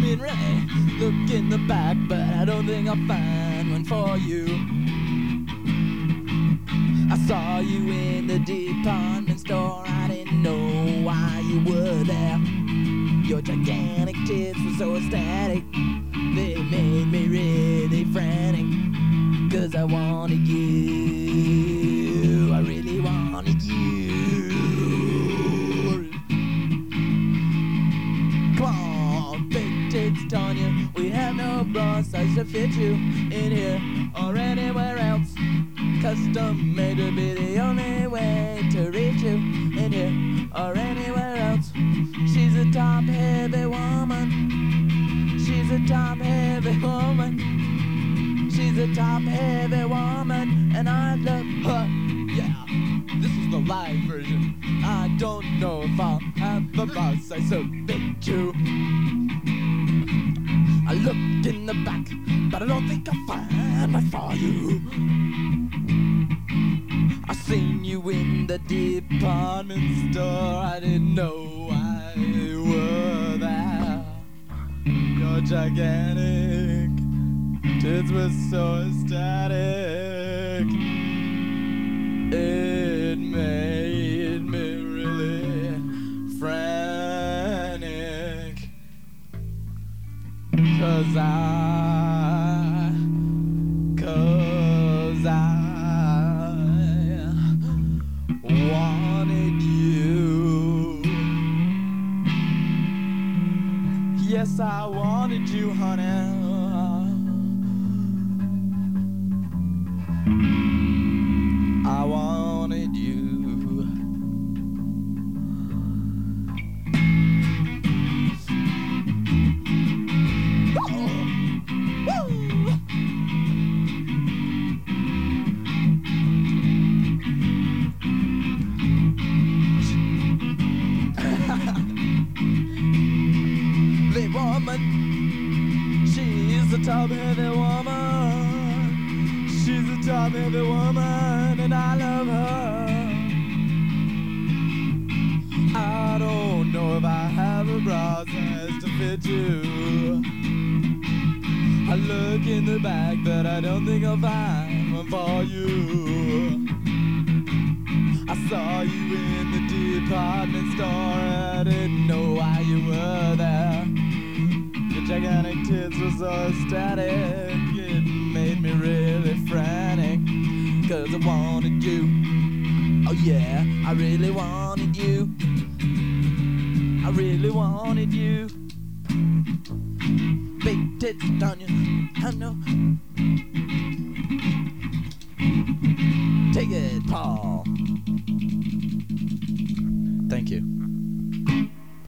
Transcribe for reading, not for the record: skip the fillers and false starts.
looking right, look in the back, but I don't think I'll find one for you. I saw you in the department store, I didn't know why you were there. Your gigantic tits were so ecstatic, they made me really frantic. 'Cause I wanted you, I really wanted you. Come on, big tits, Tanya, we have no bra size to fit you in here or anywhere else. Custom made to be the only way to reach you in here or anywhere else. She's a top heavy woman, she's a top heavy woman, she's a top heavy woman, and I love her. Yeah, this is the live version. I don't know if I'll have a bra size so big too. I looked in the back, but I don't think I'll find one for you. I seen you in the department store, I didn't know why you were there. Your gigantic tits were so ecstatic, it made me really frantic. 'Cause I wanted you. Yes, I wanted you, honey. I wanted you. The woman, she's a top heavy woman, she's a top heavy woman, and I love her. I don't know if I have a bra size to fit you. I look in the back, but I don't think I'll find one for you. I saw you in the department store, I didn't know why you were there. Your gigantic tits were so ecstatic, it made me really frantic. 'Cause I wanted you, oh yeah, I really wanted you. I really wanted you. Big tits, Tanya, I know. Take it, Paul. Thank you.